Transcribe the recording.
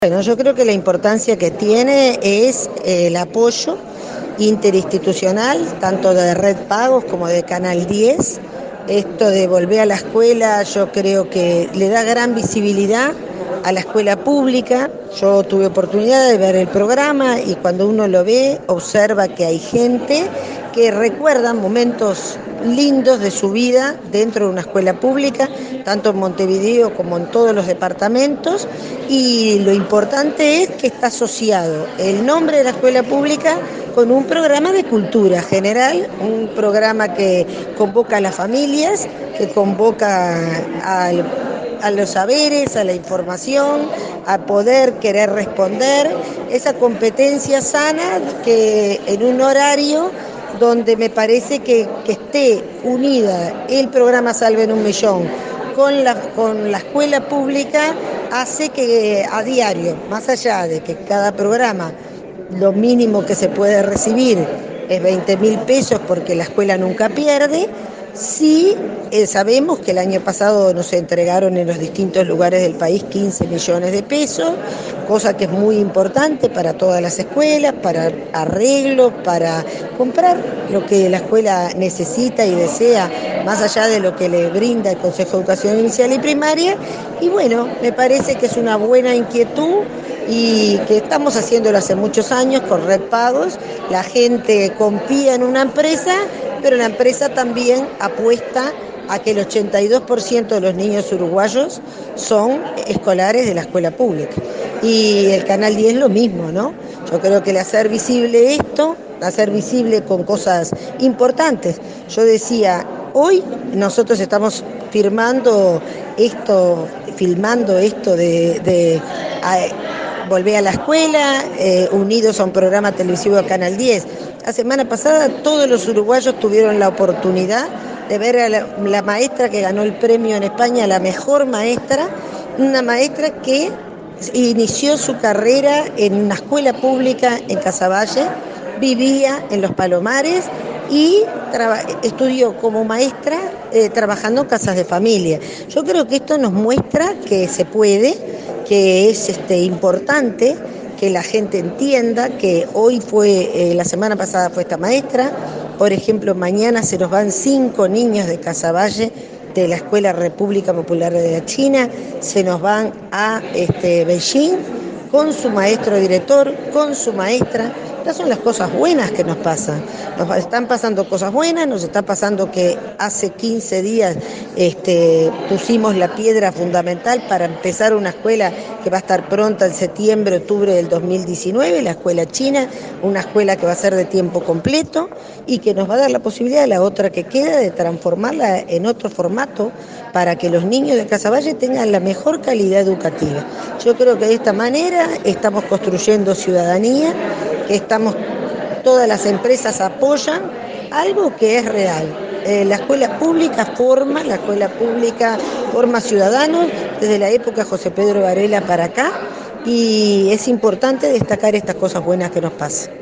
Bueno, yo creo que la importancia que tiene es el apoyo interinstitucional, tanto de Red Pagos como de Canal 10. Esto de volver a la escuela, yo creo que le da gran visibilidad a la escuela pública. Yo tuve oportunidad de ver el programa y cuando uno lo ve, observa que hay gente que recuerda momentos lindos de su vida dentro de una escuela pública, tanto en Montevideo como en todos los departamentos, y lo importante es que está asociado el nombre de la escuela pública con un programa de cultura general, un programa que convoca a las familias, que convoca a los saberes, a la información, a poder querer responder, esa competencia sana que en un horario donde me parece que esté unida el programa Salven un Millón con la escuela pública hace que a diario, más allá de que cada programa lo mínimo que se puede recibir es 20.000 pesos porque la escuela nunca pierde. Sí, sabemos que el año pasado nos entregaron en los distintos lugares del país 15 millones de pesos, cosa que es muy importante para todas las escuelas, para arreglos, para comprar lo que la escuela necesita y desea, más allá de lo que le brinda el Consejo de Educación Inicial y Primaria. Y bueno, me parece que es una buena inquietud y que estamos haciéndolo hace muchos años con Red Pagos. La gente confía en una empresa, pero la empresa también apuesta a que el 82% de los niños uruguayos son escolares de la escuela pública. Y el Canal 10 lo mismo, ¿no? Yo creo que el hacer visible esto, hacer visible con cosas importantes. Yo decía, hoy nosotros estamos filmando esto de volver a la escuela, unidos a un programa televisivo de Canal 10. La semana pasada todos los uruguayos tuvieron la oportunidad de ver a la maestra que ganó el premio en España, la mejor maestra, una maestra que inició su carrera en una escuela pública en Casaballe, vivía en Los Palomares y estudió como maestra trabajando en casas de familia. Yo creo que esto nos muestra que se puede, que es importante que la gente entienda que hoy la semana pasada fue esta maestra. Por ejemplo, mañana se nos van 5 niños de Casaballe de la Escuela República Popular de la China, se nos van a Beijing con su maestro director, con su maestra. Estas son las cosas buenas que nos pasan. Nos están pasando cosas buenas, nos está pasando que hace 15 días pusimos la piedra fundamental para empezar una escuela que va a estar pronta en septiembre, octubre del 2019, la escuela china, una escuela que va a ser de tiempo completo y que nos va a dar la posibilidad, la otra que queda, de transformarla en otro formato para que los niños de Casaballe tengan la mejor calidad educativa. Yo creo que de esta manera estamos construyendo ciudadanía, que todas las empresas apoyan algo que es real. La escuela pública forma ciudadanos desde la época de José Pedro Varela para acá, y es importante destacar estas cosas buenas que nos pasan.